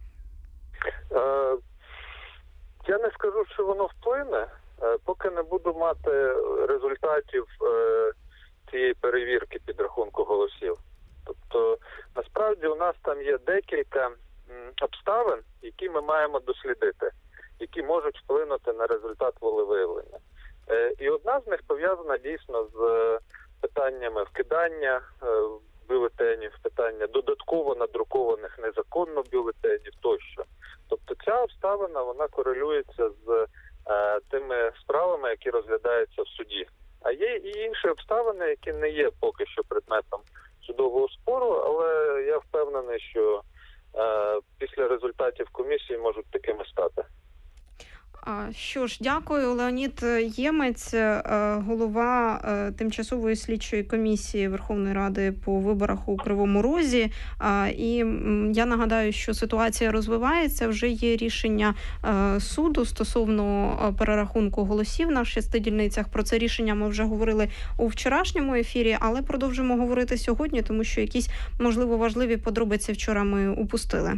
Я не скажу, що воно вплине, поки не буду мати результатів цієї перевірки підрахунку голосів. Тобто, насправді у нас там є декілька обставин, які ми маємо дослідити, які можуть вплинути на результат волевиявлення. І одна з них пов'язана дійсно з питаннями вкидання бюлетенів, питання додатково надрукованих незаконно бюлетенів тощо. Тобто ця обставина, вона корелюється з е, тими справами, які розглядаються в суді. А є і інші обставини, які не є поки що предметом судового спору, але я впевнений, що е, після результатів комісії можуть такими стати. Що ж, дякую. Леонід Ємець, голова Тимчасової слідчої комісії Верховної Ради по виборах у Кривому Розі. І я нагадаю, що ситуація розвивається. Вже є рішення суду стосовно перерахунку голосів на шести дільницях. Про це рішення ми вже говорили у вчорашньому ефірі, але продовжимо говорити сьогодні, тому що якісь, можливо, важливі подробиці вчора ми упустили.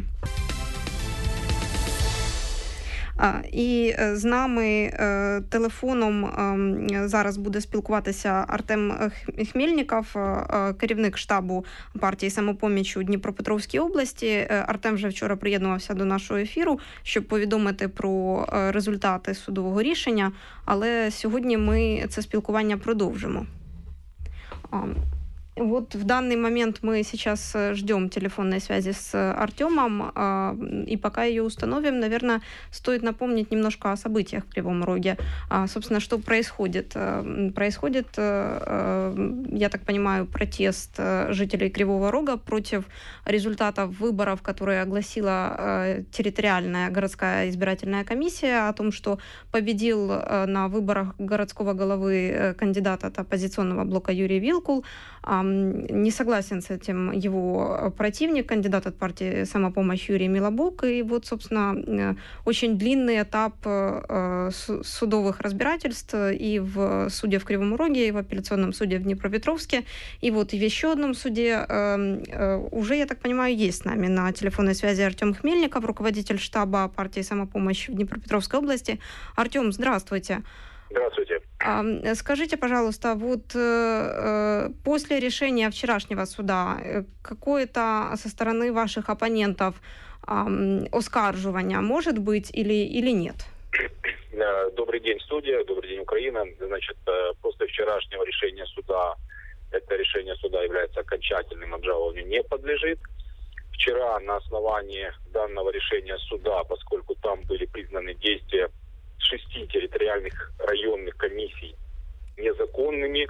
І з нами телефоном зараз буде спілкуватися Артем Хмельніков, керівник штабу партії «Самопоміч» у Дніпропетровській області. Артем вже вчора приєднувався до нашого ефіру, щоб повідомити про результати судового рішення, але сьогодні ми це спілкування продовжимо. Вот в данный момент мы сейчас ждем телефонной связи с Артемом, и пока ее установим, наверное, стоит напомнить немножко о событиях в Кривом Роге. Собственно, что происходит? Происходит, я так понимаю, протест жителей Кривого Рога против результатов выборов, которые огласила территориальная городская избирательная комиссия, о том, что победил на выборах городского головы кандидат от оппозиционного блока Юрий Вилкул. Не согласен с этим его противник, кандидат от партии «Самопомощь» Юрий Милобок. И вот, собственно, очень длинный этап судовых разбирательств и в суде в Кривом Роге, и в апелляционном суде в Днепропетровске. И вот и в еще одном суде уже, я так понимаю, есть с нами на телефонной связи Артем Хмельников, руководитель штаба партии «Самопомощь» в Днепропетровской области. Артем, здравствуйте. Здравствуйте. Скажите, пожалуйста, вот э, после решения вчерашнего суда какое-то со стороны ваших оппонентов э, оскарживание может быть или, или нет? Добрый день, студия. Добрый день, Украина. Значит, после вчерашнего решения суда, это решение суда является окончательным, обжалованию не подлежит. Вчера на основании данного решения суда, поскольку там были признаны действия шести территориальных районных комиссий незаконными,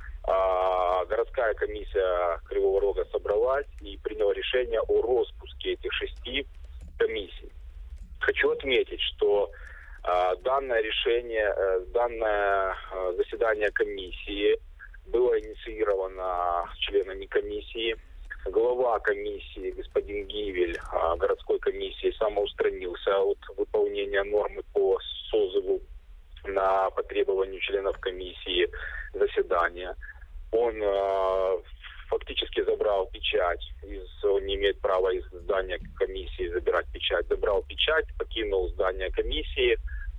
а городская комиссия Кривого Рога собралась и приняла решение о распуске этих шести комиссий. Хочу отметить, что а, данное решение, а, данное а, заседание комиссии было инициировано членами комиссии. Глава комиссии, господин Гивель, а, городской комиссии, самоустранился от выполнения нормы по созыву на по требованию членов комиссии заседания. Он э, фактически забрал печать, из, он не имеет права из здания комиссии забирать печать, забрал печать, покинул здание комиссии,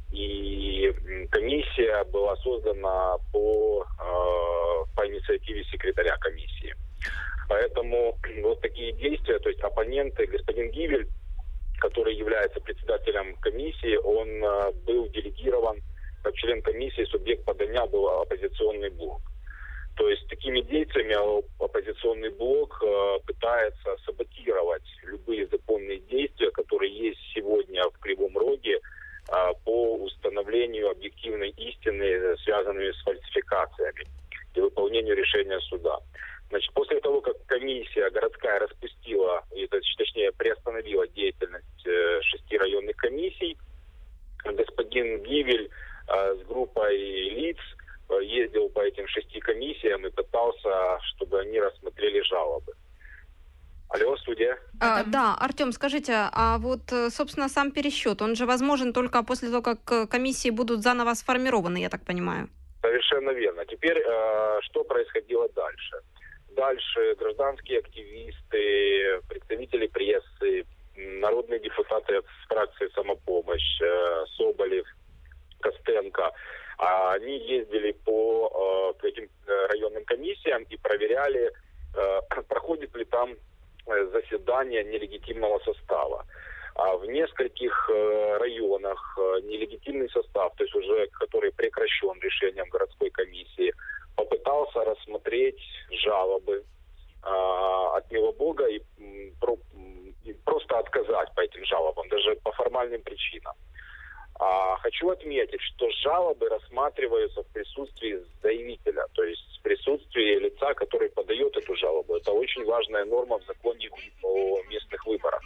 и комиссия была создана по, э, по инициативе секретаря комиссии. Поэтому вот такие действия, то есть оппоненты, господин Гивель, который является председателем комиссии, он э, был делегирован как член комиссии, субъект подания был оппозиционный блок. То есть такими действиями оппозиционный блок э, пытается саботировать любые законные действия, которые есть сегодня в Кривом Роге э, по установлению объективной истины, связанной с фальсификациями и выполнению решения суда. Значит, после того, как комиссия городская распустила, точнее приостановила деятельность э, шести районных комиссий, господин Гивель э, с группой лиц э, ездил по этим шести комиссиям и пытался, чтобы они рассмотрели жалобы. Алло, студия. А, да, Артем, скажите, а вот, собственно, сам пересчет, он же возможен только после того, как комиссии будут заново сформированы, я так понимаю? Совершенно верно. Теперь, э, что происходило дальше? Дальше гражданские активисты, представители прессы, народные депутаты от фракции «Самопомощь», Соболев, Костенко, они ездили по этим районным комиссиям и проверяли, проходит ли там заседание нелегитимного состава. А в нескольких районах нелегитимный состав, то есть уже который прекращен решением городской комиссии, попытался рассмотреть жалобы э, от Милобога и, про, и просто отказать по этим жалобам, даже по формальным причинам. А хочу отметить, что жалобы рассматриваются в присутствии заявителя, то есть в присутствии лица, который подает эту жалобу. Это очень важная норма в законе о местных выборах.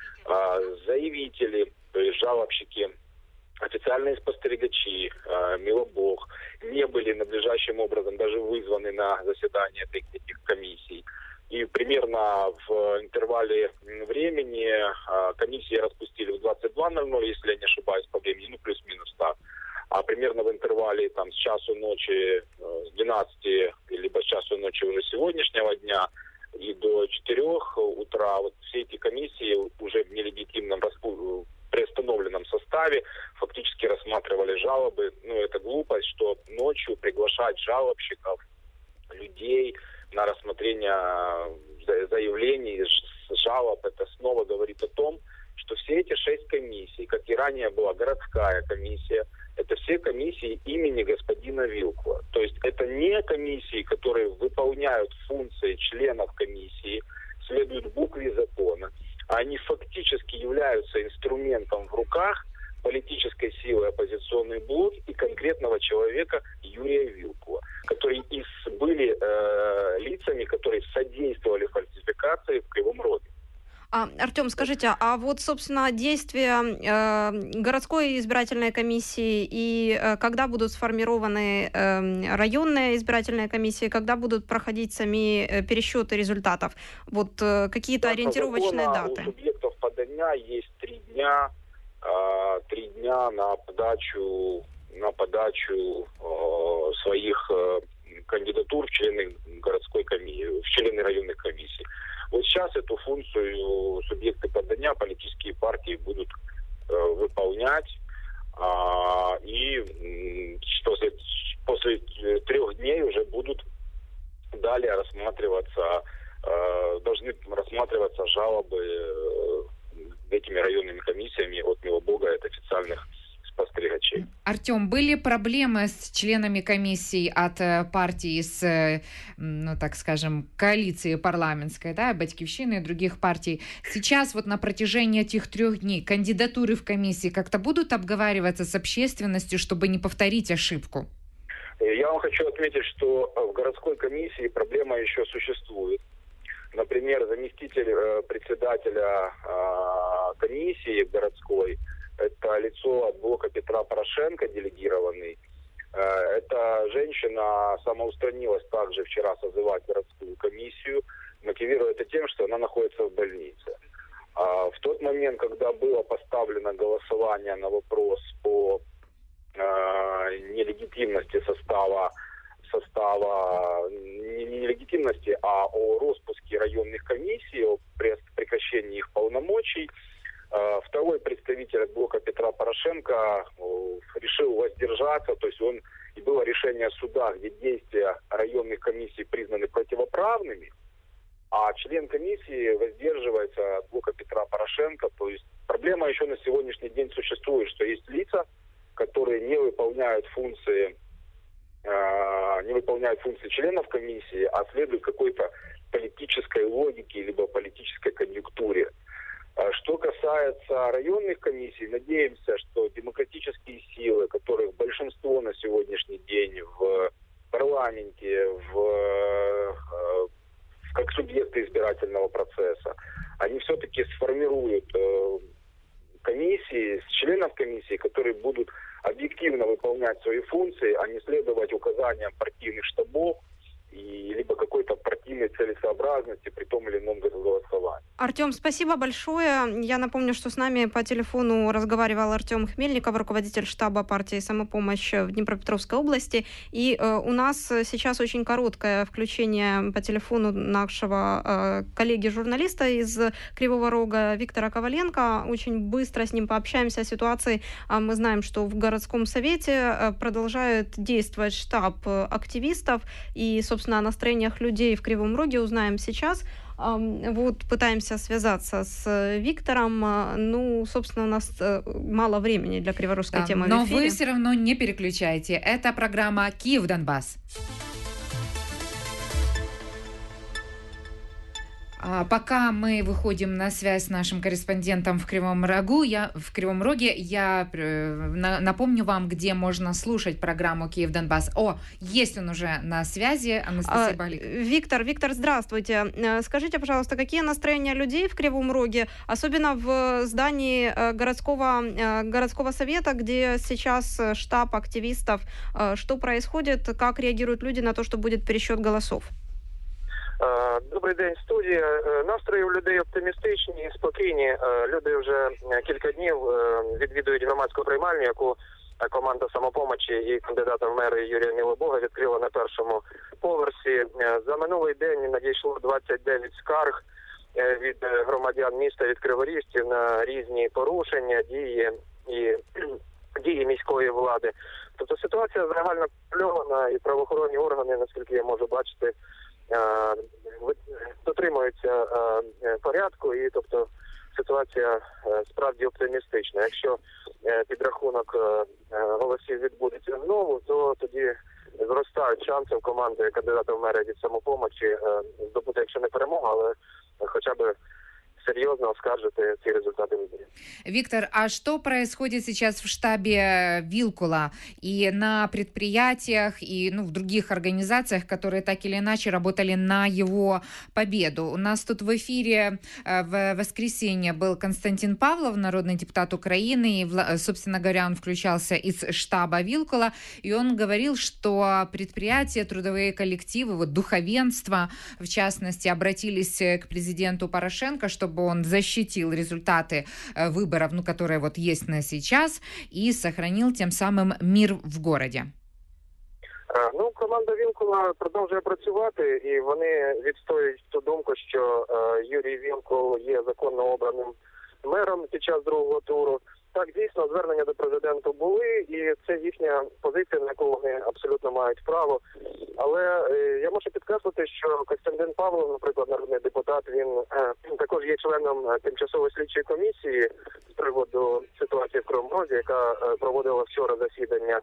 А заявители, то есть жалобщики, официальные спостерегачи, э, Милобог, не были надлежащим образом даже вызваны на заседание этих, этих комиссий. И примерно в интервале времени э, комиссии распустили в двадцать два ноль ноль, если я не ошибаюсь по времени, ну плюс-минус так. А примерно в интервале там, с часу ночи, э, с двенадцати, либо с часу ночи уже сегодняшнего дня и до четырёх утра, вот все эти комиссии уже в нелегитимном распу... приостановленном составе фактически рассматривали жалобы. Ну, это глупость, что ночью приглашать жалобщиков, людей на рассмотрение заявлений, жалоб, это снова говорит о том, что все эти шесть комиссий, как и ранее была городская комиссия, это все комиссии имени господина Вилкула. То есть это не комиссии, которые выполняют выполняют функции членов комиссии, следуют букве закона, они фактически являются инструментом в руках политической силы оппозиционный блок и конкретного человека Юрия Вилкула, которые и были э, лицами, которые содействовали фальсификации в Кривом Роге. А, Артем, скажите, а вот, собственно, действия э, городской избирательной комиссии и э, когда будут сформированы э, районные избирательные комиссии, когда будут проходить сами э, пересчеты результатов? Вот э, какие-то ориентировочные даты? У субъектов подания есть три дня, э, три дня на подачу, на подачу э, своих э, кандидатур в члены городской комиссии, в члены районных комиссий. Вот сейчас эту функцию субъекты подания, политические партии будут э, выполнять. А, и м, после, после трех дней уже будут далее рассматриваться, э, должны рассматриваться жалобы э, этими районными комиссиями от Милобога, от официальных спостерегачей. Артем, были проблемы с членами комиссий от партий с, ну так скажем, коалиции парламентской, да, Батькивщины и других партий. Сейчас вот на протяжении этих трех дней кандидатуры в комиссии как-то будут обговариваться с общественностью, чтобы не повторить ошибку? Я вам хочу отметить, что в городской комиссии проблема еще существует. Например, заместитель э, председателя э, комиссии городской, это лицо от блока Петра Порошенко, делегированный. Эта женщина самоустранилась также вчера созывать городскую комиссию, мотивируя это тем, что она находится в больнице. В тот момент, когда было поставлено голосование на вопрос по нелегитимности состава, состава не нелегитимности, а о распуске районных комиссий, о прекращении их полномочий, второй представитель блока Петра Порошенко решил воздержаться, то есть он, и было решение суда, где действия районных комиссий признаны противоправными, а член комиссии воздерживается от блока Петра Порошенко. То есть проблема еще на сегодняшний день существует, что есть лица, которые не выполняют функции, э, не выполняют функции членов комиссии, а следуют какой-то политической логике либо политической конъюнктуре. Что касается районных комиссий, надеемся, что демократические силы, которых большинство на сегодняшний день в парламенте, в, как субъекты избирательного процесса, они все-таки сформируют комиссии, членов комиссии, которые будут объективно выполнять свои функции, а не следовать указаниям партийных штабов и либо какой-то партийной целесообразности при том или ином голосовании. Артем, спасибо большое. Я напомню, что с нами по телефону разговаривал Артем Хмельников, руководитель штаба партии «Самопомощь» в Днепропетровской области. И э, у нас сейчас очень короткое включение по телефону нашего э, коллеги-журналиста из Кривого Рога Виктора Коваленко. Очень быстро с ним пообщаемся о ситуации. Мы знаем, что в городском совете продолжает действовать штаб активистов. И, собственно, о настроениях людей в Кривом Роге узнаем сейчас. Вот пытаемся связаться с Виктором. Ну, собственно, у нас мало времени для криворусской да, темы в но эфире. Вы все равно не переключайте. Это программа «Киев-Донбасс». Пока мы выходим на связь с нашим корреспондентом в Кривом Рогу, я в Кривом Роге, я напомню вам, где можно слушать программу «Киев-Донбасс». О, есть он уже на связи, Анастасия Балик. Виктор, Виктор, здравствуйте. Скажите, пожалуйста, какие настроения людей в Кривом Роге, особенно в здании городского, городского совета, где сейчас штаб активистов, что происходит, как реагируют люди на то, что будет пересчет голосов? Добрий день, студія. Настрої у людей оптимістичні, спокійні. Люди вже кілька днів відвідують громадську приймальню, яку команда «Самопомочі» і кандидата в мери Юрія Мілобога відкрила на першому поверсі. За минулий день надійшло двадцять дев'ять скарг від громадян міста, від криворіжців на різні порушення, дії і дії міської влади. Тобто ситуація загально контрольована, і правоохоронні органи, наскільки я можу бачити, дотримуються порядку, і тобто ситуація справді оптимістична. Якщо підрахунок голосів відбудеться знову, то тоді зростають шанси в команди кандидата в мери від «Самопомочі» здобути, якщо не перемогу, але хоча б серьезно оскаржити ці результаты выборов. Виктор, а что происходит сейчас в штабе Вилкула и на предприятиях, и ну, в других организациях, которые так или иначе работали на его победу? У нас тут в эфире в воскресенье был Константин Павлов, народный депутат Украины, и, собственно говоря, он включался из штаба Вилкула, и он говорил, что предприятия, трудовые коллективы, вот духовенство, в частности, обратились к президенту Порошенко, чтобы он защитил результаты выборов, ну, которые вот есть на сейчас, и сохранил тем самым мир в городе. Ну, команда Вілкула продовжує працювати, і вони відстоюють ту думку, що е, Юрій Вілкул є законно обраним мером під час другого туру. Так, дійсно, звернення до президента були, і це їхня позиція, на яку вони абсолютно мають право. Але е, я можу підкреслити, що Костянтин Павлов, наприклад, народний депутат, він е, також є членом тимчасової слідчої комісії з приводу ситуації в Кривому Розі, яка е, проводила вчора засідання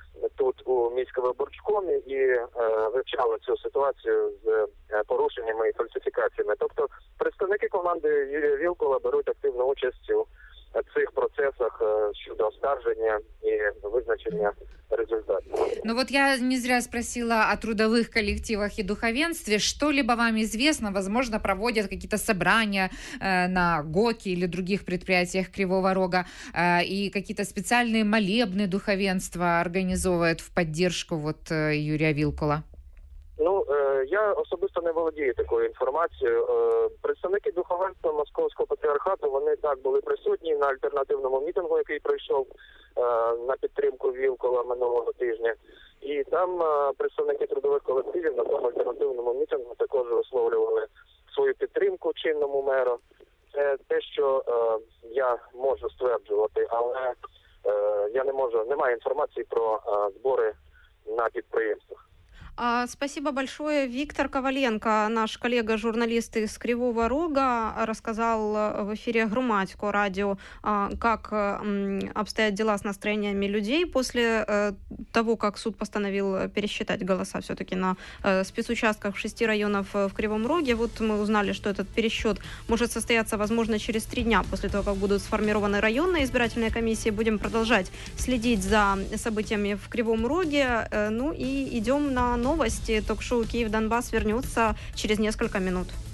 тут у міськвиборчкомі і е, вивчала цю ситуацію з е, порушеннями і фальсифікаціями. Тобто представники команди Юрія Вілкула беруть активну участь у цих процессах щодо оскарження и вызначения результатов. Ну вот я не зря спросила о трудовых коллективах и духовенстве. Что-либо вам известно? Возможно, проводят какие-то собрания э, на ГОКе или других предприятиях Кривого Рога, э, и какие-то специальные молебны духовенства организовывают в поддержку вот э, Юрия Вілкула? Ну, е, я особисто не володію такою інформацією. Е, представники духовенства Московського патріархату, вони так були присутні на альтернативному мітингу, який пройшов е, на підтримку Вілкула минулого тижня. І там е, представники трудових колективів на тому альтернативному мітингу також висловлювали свою підтримку чинному меру. Це те, що е, я можу стверджувати, але е, я не можу, немає інформації про е, збори на підприємствах. А, спасибо большое. Виктор Коваленко, наш коллега-журналист из Кривого Рога, рассказал в эфире Громадського радио, как обстоят дела с настроениями людей после того, как суд постановил пересчитать голоса все-таки на спецучастках в шести районах в Кривом Роге. Вот мы узнали, что этот пересчет может состояться, возможно, через три дня после того, как будут сформированы районные избирательные комиссии. Будем продолжать следить за событиями в Кривом Роге. Ну и идем на новости. Ток-шоу «Киев-Донбасс» вернется через несколько минут.